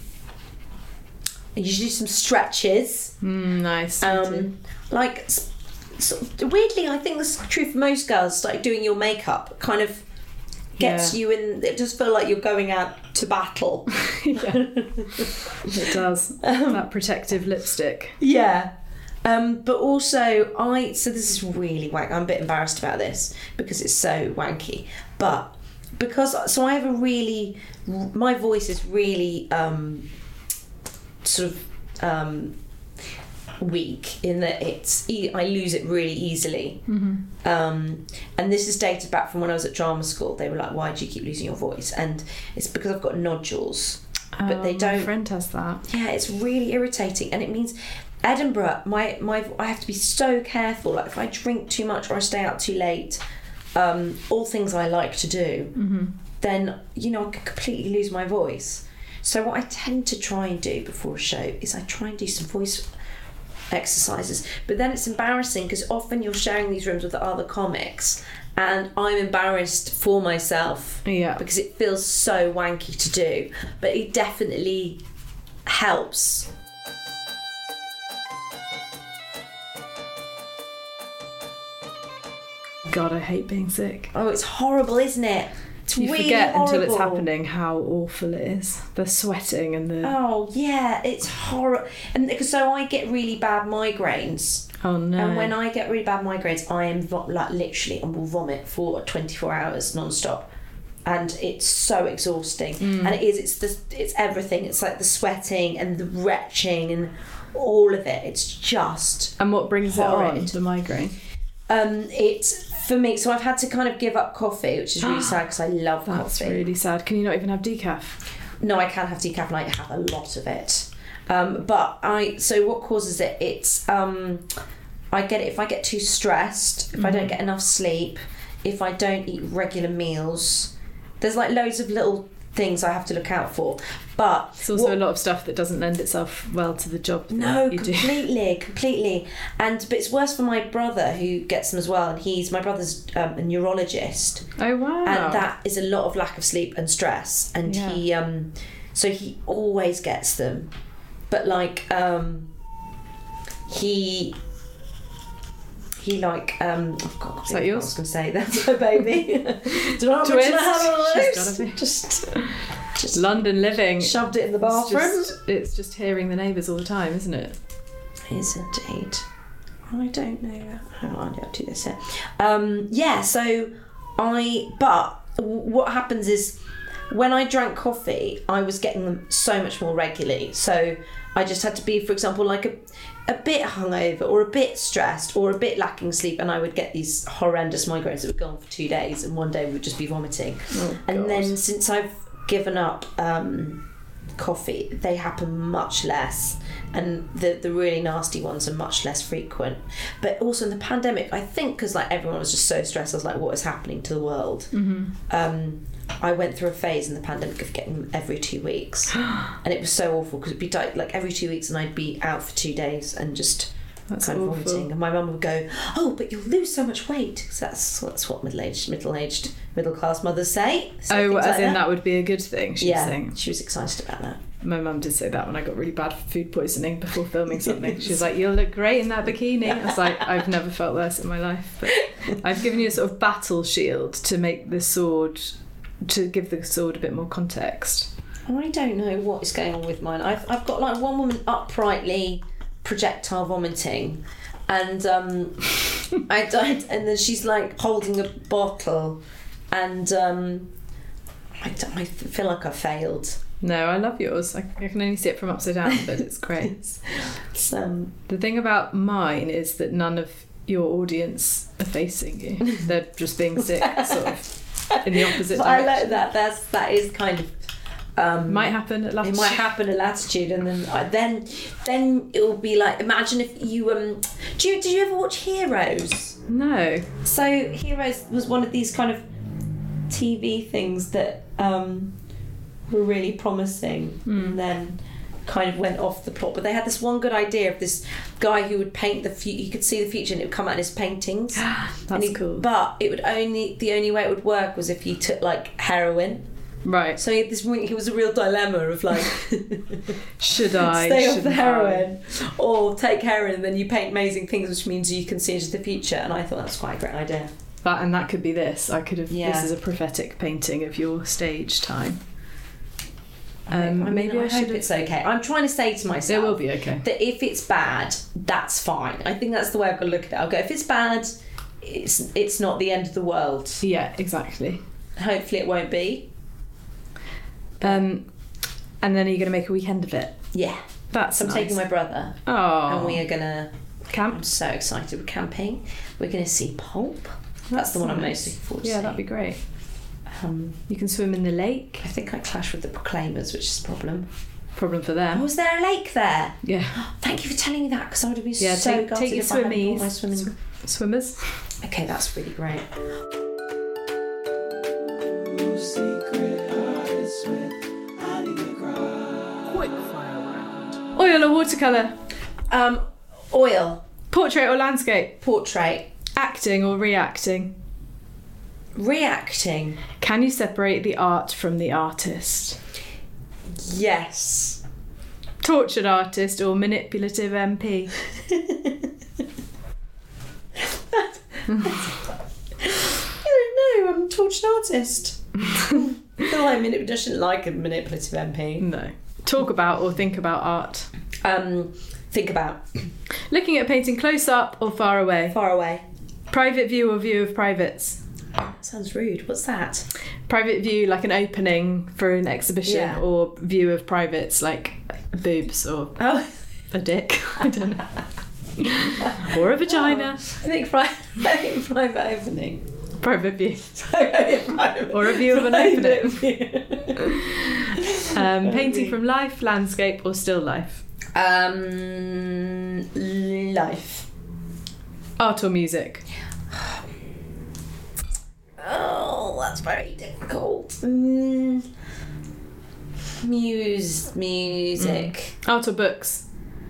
I usually do some stretches. Mm, nice. Um like sort of, weirdly I think this is true for most girls, like doing your makeup kind of gets yeah. you in. It does feel like you're going out to battle. Yeah, it does. Um, that protective lipstick. Yeah, um, but also I. So this is really wank. I'm a bit embarrassed about this because it's so wanky. But because so I have a really, my voice is really um, sort of. Um, weak in that it's e- I lose it really easily. Mm-hmm. Um, and this is dated back from when I was at drama school. They were like, why do you keep losing your voice? And it's because I've got nodules. Oh, but they don't. My friend has that. Yeah, it's really irritating, and it means Edinburgh, my, my I have to be so careful. Like if I drink too much or I stay out too late, um, all things I like to do, mm-hmm. then you know I could completely lose my voice. So what I tend to try and do before a show is I try and do some voice exercises, but then it's embarrassing because often you're sharing these rooms with the other comics and I'm embarrassed for myself, yeah, because it feels so wanky to do, but it definitely helps. God, I hate being sick. Oh, it's horrible, isn't it? It's You really forget until it's horrible. happening how awful it is. The sweating and the... Oh, yeah, it's horrible. And so I get really bad migraines. Oh, no. And when I get really bad migraines, I am vo- like literally and will vomit for twenty-four hours non-stop. And it's so exhausting. Mm. And it is, it's the, it's everything. It's like the sweating and the retching and all of it. It's just And what brings horrid. it on, the migraine? Um, it's for me. So I've had to kind of give up coffee, which is really sad because I love That's coffee. really sad. Can you not even have decaf? No, I can have decaf and I have a lot of it. Um, but I so what causes it? It's um, I get it if I get too stressed, if I don't get enough sleep, if I don't eat regular meals. There's like loads of little things I have to look out for. But It's also what- a lot of stuff that doesn't lend itself well to the job that No, you do. completely, completely. And but it's worse for my brother who gets them as well. And he's my brother's um, a neurologist, Oh, wow. and that is a lot of lack of sleep and stress. And Yeah. he, um, so he always gets them. But like, um, he. He like um oh God, Is that yours? I was gonna say that's my baby. Do I Twist. have one of She's those? gotta be. Just, just London living. shoved it in the It's bathroom. just, it's just hearing the neighbours all the time, isn't it? Is indeed. I don't know. Hang on, I'll do this here. Um, yeah, so I. But w- what happens is when I drank coffee, I was getting them so much more regularly. So I just had to be, for example, like a, a bit hungover or a bit stressed or a bit lacking sleep, and I would get these horrendous migraines that would go on for two days, and one day would just be vomiting. Oh, and God. then since I've given up um, coffee, they happen much less, and the the really nasty ones are much less frequent. But also in the pandemic, I think because like everyone was just so stressed, I was like, what is happening to the world? Mm-hmm. Um, I went through a phase in the pandemic of getting them every two weeks, and it was so awful because it'd be like, like every two weeks, and I'd be out for two days and just That's kind of awful. vomiting. And my mum would go, "Oh, but you'll lose so much weight." 'Cause that's that's what middle-aged, middle-aged, middle-class mothers say. Say Oh, things as like in that would be a good thing, she's yeah, saying. she was excited about that. My mum did say that when I got really bad food poisoning before filming something. She was like, "You'll look great in that bikini." I was like, "I've never felt worse in my life." But I've given you a sort of battle shield to make the sword, to give the sword a bit more context. I don't know what is going on with mine. I've I've got like one woman uprightly projectile vomiting, and um, I died, and then she's like holding a bottle, and um, I, don't- I feel like I failed. No, I love yours. I, I can only see it from upside down, but it's great. It's, um, The thing about mine is that none of your audience are facing you. They're just being sick, sort of, in the opposite but I direction. like that. That's that is kind of. Um, Might happen at It Latitude. might happen at Latitude, and then I, then then it will be like, imagine if you um. Do you did you ever watch Heroes? No. So Heroes was one of these kind of T V things that um, were really promising, and then kind of went off the plot. But they had this one good idea of this guy who would paint the future. You could see the future, and it would come out in his paintings. That's And he- cool. But it would only the only way it would work was if you took like heroin. Right. So he had this. He was a real dilemma of like. Should I? Stay off the shouldn't heroin, or take heroin, and then you paint amazing things, which means you can see into the future. And I thought that was quite a great idea. I? That, and that could be this. I could have. Yeah. This is a prophetic painting of your stage time. I, Um, I maybe mean, I, I should hope have- it's okay. I'm trying to say to myself, It will be okay. that if it's bad, that's fine. I think that's the way I've got to look at it. I'll go, if it's bad, it's it's not the end of the world. Yeah, exactly. Hopefully, it won't be. Um, and then are you going to make a weekend of it? Yeah. That's So I'm nice. taking my brother, Oh, and we are gonna. I'm camp. so excited. We're camping. We're gonna see Pulp. That's, the one I'm most looking forward to. Yeah, seeing. that'd be great. Um, You can swim in the lake. I think I clash with the Proclaimers, which is a problem. Problem for Oh, them. was there a lake there? Yeah. Thank you for telling me that, because I would have been Yeah. so Take gutted take your if I hadn't brought swimmies. my swimming. Sw- swimmers. Okay, that's really great. Oil or watercolour. Um, oil, Portrait or landscape. portrait, Acting or reacting. reacting. Can you separate the art from the artist? Yes. Tortured artist or manipulative M P? I don't know. I'm a tortured artist. feel like manip- doesn't like a manipulative M P. No. Talk about or think about art. Um, think about. Looking at a painting close up or far away. Far away. Private view or view of privates. Sounds rude. What's that? Private view, like an opening for an exhibition, Yeah. or view of privates, like boobs or Oh, a dick. I don't know. Or a vagina. I think private, I think private opening. Private view. Private. Or a view of an Private opening. view. Um, painting from life, landscape, or still life. Um, life. Art or music. Oh, that's very difficult. Mm. Muse, music, Art or books.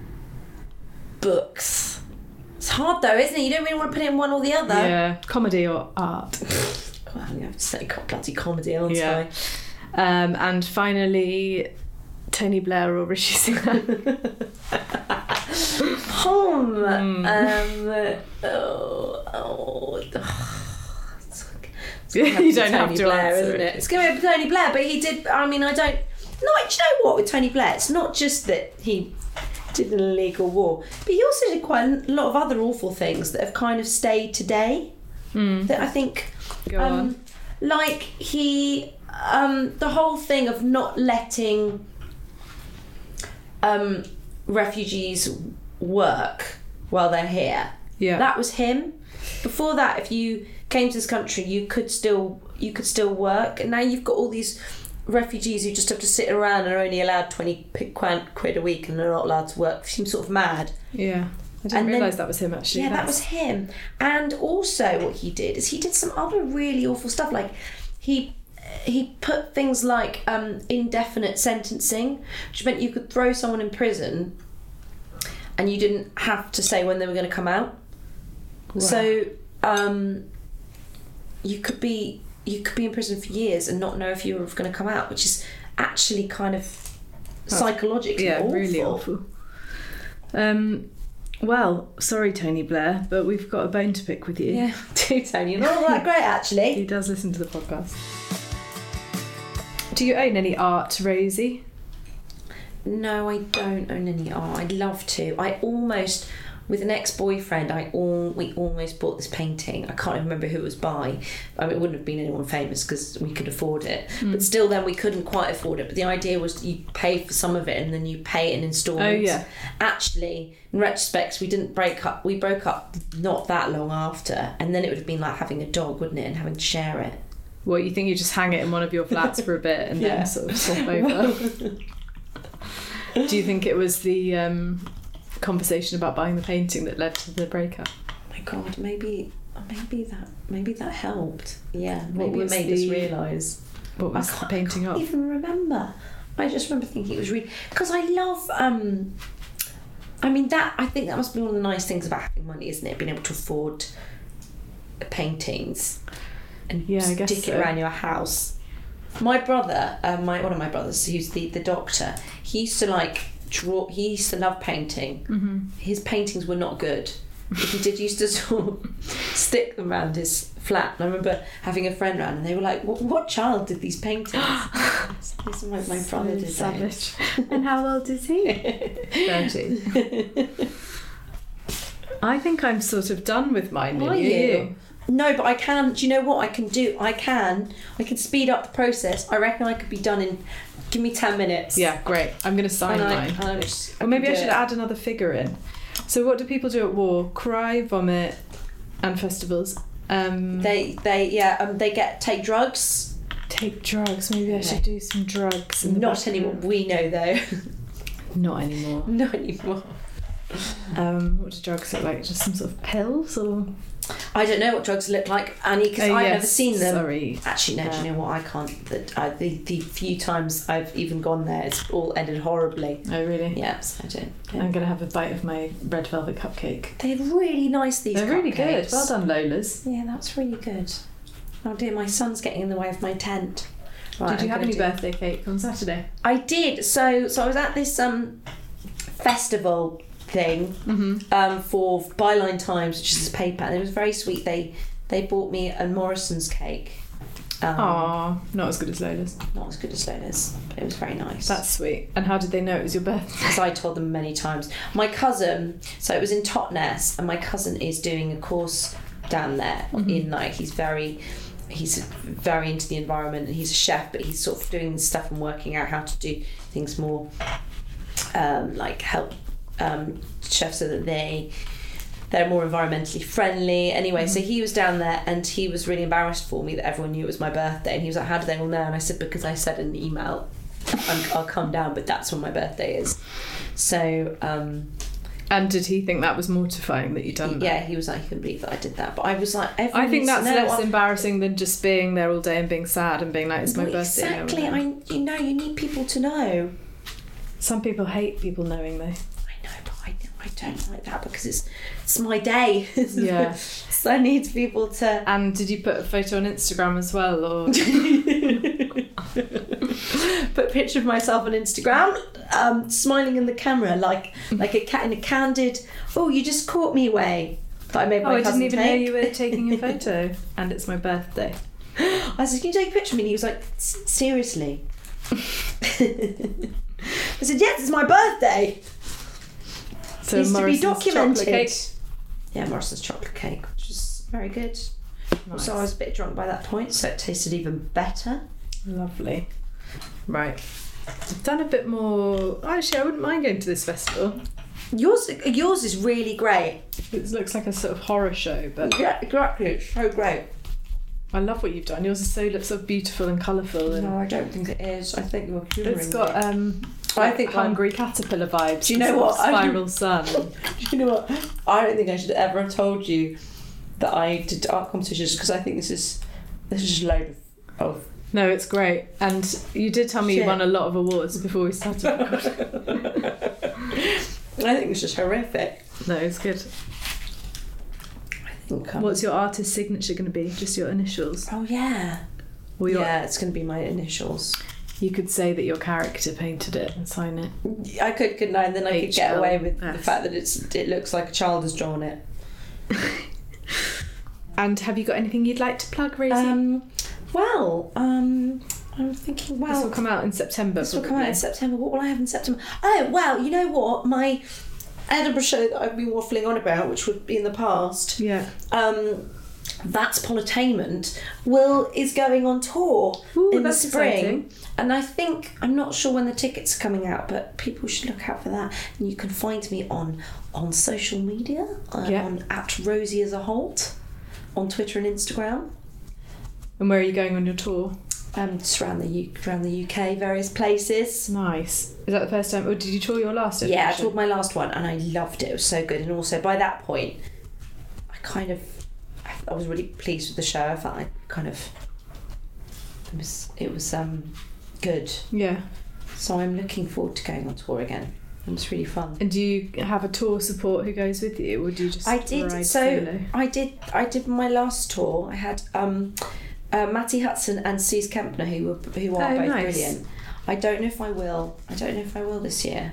books. It's hard though, isn't it? You don't really want to put in one or the other. Yeah. Comedy or art. Well, I'm gonna have to say co- bloody comedy, aren't Yeah. I? Um, and finally, Tony Blair or Rishi Sunak. Home. Hmm. Um. Oh. Oh. It's You gonna be don't have Tony to Blair, answer isn't it. it? It's going to be Tony Blair, but he did. I mean, I don't. No, do you know what with Tony Blair? It's not just that he did an illegal war, but he also did quite a lot of other awful things that have kind of stayed today. Mm. That I think. Go um, on. Like he, um, the whole thing of not letting um, refugees work while they're here. Yeah. That was him. Before that, if you came to this country, you could still you could still work, and now you've got all these refugees who just have to sit around and are only allowed twenty quid a week, and they're not allowed to work. Seems sort of mad. Yeah. I didn't And then- realise that was him actually. Yeah, that That's- was him. And also, what he did is he did some other really awful stuff. Like he he put things like um, indefinite sentencing, which meant you could throw someone in prison, and you didn't have to say when they were going to come out. Wow. So um, you could be you could be in prison for years and not know if you were going to come out, which is actually kind of psychologically yeah, awful. really awful. Um, well, sorry, Tony Blair, but we've got a bone to pick with you. Yeah, do Tony. You're not all that great, He actually. does listen to the podcast. Do you own any art, Rosie? No, I don't own any art. I'd love to. I almost, with an ex-boyfriend, I all we almost bought this painting. I can't even remember who it was by. I mean, it wouldn't have been anyone famous because we could afford it. Hmm. But still, then we couldn't quite afford it. But the idea was you pay for some of it and then you pay it in instalments. Oh, yeah. Actually, in retrospect, we didn't break up. We broke up not that long after, and then it would have been like having a dog, wouldn't it, and having to share it. Well, you think you just hang it in one of your flats for a bit and Yeah. then sort of swap over? Do you think it was the um, conversation about buying the painting that led to the breakup? Oh my God, maybe, maybe that, maybe that helped. Yeah, What maybe it was made us the- realise. What was I the can't, painting I of? can't even remember. I just remember thinking it was really because I love. Um, I mean that I think that must be one of the nice things about having money, isn't it? Being able to afford paintings and Yeah, I guess stick it so. around your house. My brother, uh, my one of my brothers, who's the the doctor, he used to like draw. He used to love painting. Mm-hmm. His paintings were not good. But he did used to sort of stick them around his flat. And I remember having a friend around and they were like, what, what child did these paintings? This is my, my brother did Savage. And how old is he? thirty. I think I'm sort of done with mine. Are Lily. you? No, but I can. Do you know what I can do? I can. I can speed up the process. I reckon I could be done in. Give me ten minutes. Yeah, great. I'm going to sign And I- mine. and I'm just- I or maybe I can do should it. add another figure in. So what do people do at war? Cry, vomit, and festivals. Um, They they yeah um they get take drugs. take drugs. Maybe I should do some drugs. in the Not background. anymore. We know though. Not anymore. Not anymore. Um, what do drugs look like? Just some sort of pills or? I don't know what drugs look like, Annie, because Oh, I've yes, never seen them. sorry. Actually, no. Do you Um, know what? I can't. The, uh, the the few times I've even gone there, it's all ended horribly. Oh really? Yes, I don't. yeah. I'm gonna have a bite of my red velvet cupcake. They're really nice. These. They're really good. cupcakes. Well done, Lola's. Yeah, that's really good. Oh dear, my son's getting in the way of my tent. Right, Did you I'm have gonna any do- birthday cake on Saturday? I did. So so I was at this um festival thing Mm-hmm. um for Byline Times, which is a paper, and it was very sweet. They they bought me a Morrison's cake. Um, Aww, not as good as Lola's. not as good as Lola's, but it was very nice. That's sweet. And how did they know it was your birthday? Because I told them many times. My cousin, so it was in Totnes, and my cousin is doing a course down there. Mm-hmm. In like he's very, he's very into the environment, and he's a chef, but he's sort of doing stuff and working out how to do things more, um, like help um, chefs so that they. They're more environmentally friendly. Anyway, mm-hmm. so he was down there and he was really embarrassed for me that everyone knew it was my birthday. And he was like, how do they all know? And I said, because I said in the email, I'll come down, but that's when my birthday is. So... Um, and did he think that was mortifying that you'd done that? Yeah, he was like, he couldn't believe that I did that. But I was like... I think that's know, less what... embarrassing than just being there all day and being sad and being like, it's my well, birthday. Exactly. I, you know, you need people to know. Some people hate people knowing, though. I don't like that because it's it's my day. Yeah. So I need people to... And did you put a photo on Instagram as well, or...? Put a picture of myself on Instagram, um, smiling in the camera like like a cat in a candid, oh, you just caught me way that I made my oh, cousin I didn't even take. know you were taking a photo. And it's my birthday. I said, can you take a picture of me? And he was like, seriously? I said, yes, it's my birthday. So needs Morrison's to be documented. Chocolate cake. Yeah, Morrison's chocolate cake, which was very good. Nice. So I was a bit drunk by that point, so it tasted even better. Lovely. Right. I've done a bit more... Actually, I wouldn't mind going to this festival. Yours yours is really great. It looks like a sort of horror show, but... Yeah, exactly. It's so great. I love what you've done. Yours is so, so beautiful and colourful. And no, I don't think it is. I think you're humouring It's got... Um, I think hungry I'm... caterpillar vibes. Do you know what? Spiral sun. Do you know what? I don't think I should ever have told you that I did art competitions because I think this is this is just a load of, of. No, it's great. And you did tell me Shit. you won a lot of awards before we started recording. I think it's just horrific. No, it's good. I think. Um, What's your artist signature going to be? Just your initials? Oh yeah. Or your... Yeah, it's going to be my initials. You could say that your character painted it and sign it. I could, couldn't I? And then I could get away with H L S. the fact that it's it looks like a child has drawn it. And have you got anything you'd like to plug, Rosie? Um, well, um, I'm thinking, well... This will come out in September, This will come out in September. What will I have in September? Oh, well, you know what? My Edinburgh show that I've been waffling on about, which would be in the past... Yeah. Um... That's Politainment will is going on tour Ooh, in the that's spring, exciting. And I think I'm not sure when the tickets are coming out, but people should look out for that. And you can find me on on social media, uh, yeah. on at Rosie as a Holt, on Twitter and Instagram. And where are you going on your tour? Um, just around the U- around the U K, various places. Nice. Is that the first time? Or did you tour your last? Yeah, I edition? toured my last one, and I loved it. It was so good. And also by that point, I kind of. I was really pleased with the show. I felt like kind of it was it was um good. Yeah. So I'm looking forward to going on tour again. It was really fun. And do you have a tour support who goes with you, or do you just I did ride so solo? I did I did my last tour. I had um uh, Matty Hudson and Suze Kempner who were who are Oh, both nice. brilliant. I don't know if I will. I don't know if I will this year.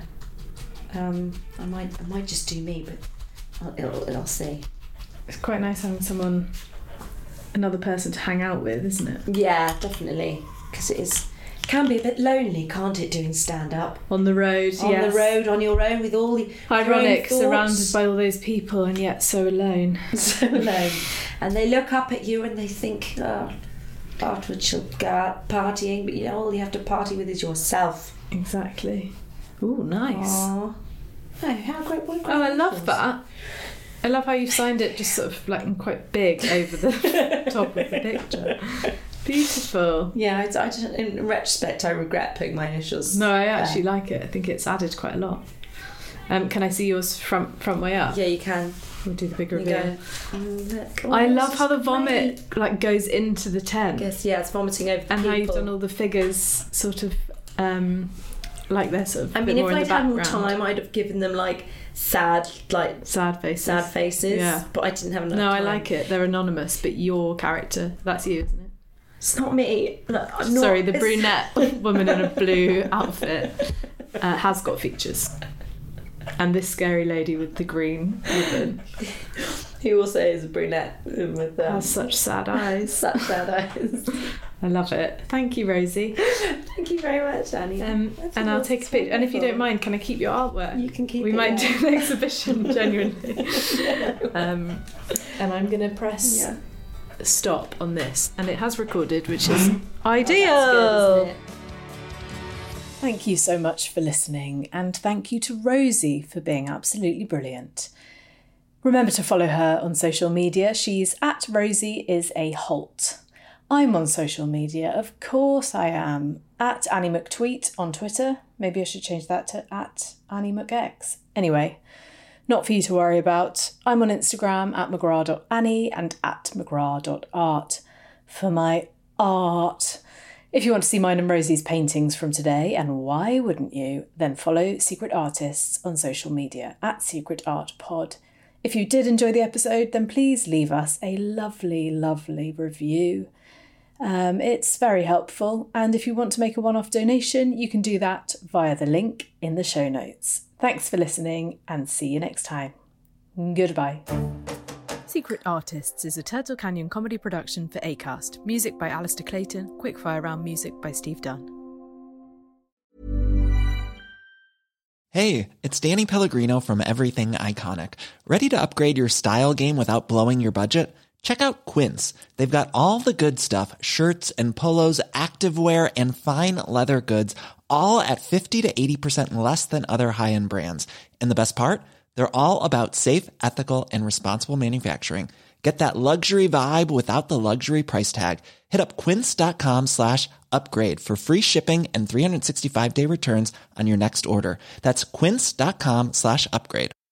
Um, I might I might just do me, but I'll, it'll, I'll see. It's quite nice having someone, another person to hang out with, isn't it? Yeah, definitely. Because it is can be a bit lonely, can't it, doing stand-up? On the road, On yes. the road, on your own, with all the Ironic, your own surrounded thoughts. by all those people and yet so alone. So alone. And they look up at you and they think, oh, afterwards she'll go out partying, but you know, all you have to party with is yourself. Exactly. Ooh, nice. Aww. Oh, how great, what a great Oh, I love initials. that. I love how you've signed it just sort of like in quite big over the top of the picture. Beautiful. Yeah, I, I just, in retrospect, I regret putting my initials. No, I actually there. like it. I think it's added quite a lot. Um, can I see yours front front way up? Yeah, you can. We'll do the big You reveal. go. Mm, look. Oh, I this love is how the great. vomit like goes into the tent, Yes, yeah, it's vomiting over the and people. how you've done all the figures sort of um, like they're sort of. I a mean, bit if more in I'd the had more background. time, I'd have given them like sad, like Sad faces. sad faces. Yeah. But I didn't have enough No, time. I like it. They're anonymous, but your character, that's you, isn't it? It's not me. Look, I'm not, Sorry, the it's- brunette woman in a blue outfit uh, has got features. And this scary lady with the green ribbon Who also is a brunette with um, has such sad eyes. such sad eyes. I love it. Thank you, Rosie. Thank you very much, Annie. Um, and I'll take a picture. And if you don't mind, can I keep your artwork? You can keep we it. We might yeah. do an exhibition, genuinely. um, and I'm going to press yeah. stop on this. And it has recorded, which is ideal. Oh, that's good, isn't it? Thank you so much for listening, and thank you to Rosie for being absolutely brilliant. Remember to follow her on social media. She's at Rosie is a Holt. I'm on social media, of course I am, at Annie McTweet on Twitter. Maybe I should change that to at Annie McX. Anyway, not for you to worry about. I'm on Instagram at mcgrath dot annie and at mcgrath dot art for my art. If you want to see mine and Rosie's paintings from today, and why wouldn't you, then follow Secret Artists on social media at Secret Art Pod. If you did enjoy the episode, then please leave us a lovely, lovely review. Um, it's very helpful, and if you want to make a one-off donation, you can do that via the link in the show notes. Thanks for listening, and see you next time. Goodbye. Secret Artists is a Turtle Canyon comedy production for Acast. Music by Alistair Clayton, Quickfire Round music by Steve Dunn. Hey, it's Danny Pellegrino from Everything Iconic. Ready to upgrade your style game without blowing your budget? Check out Quince. They've got all the good stuff, shirts and polos, activewear, and fine leather goods, all at fifty to eighty percent less than other high-end brands. And the best part? They're all about safe, ethical, and responsible manufacturing. Get that luxury vibe without the luxury price tag. Hit up quince.com slash upgrade for free shipping and three sixty-five day returns on your next order. That's quince.com slash upgrade.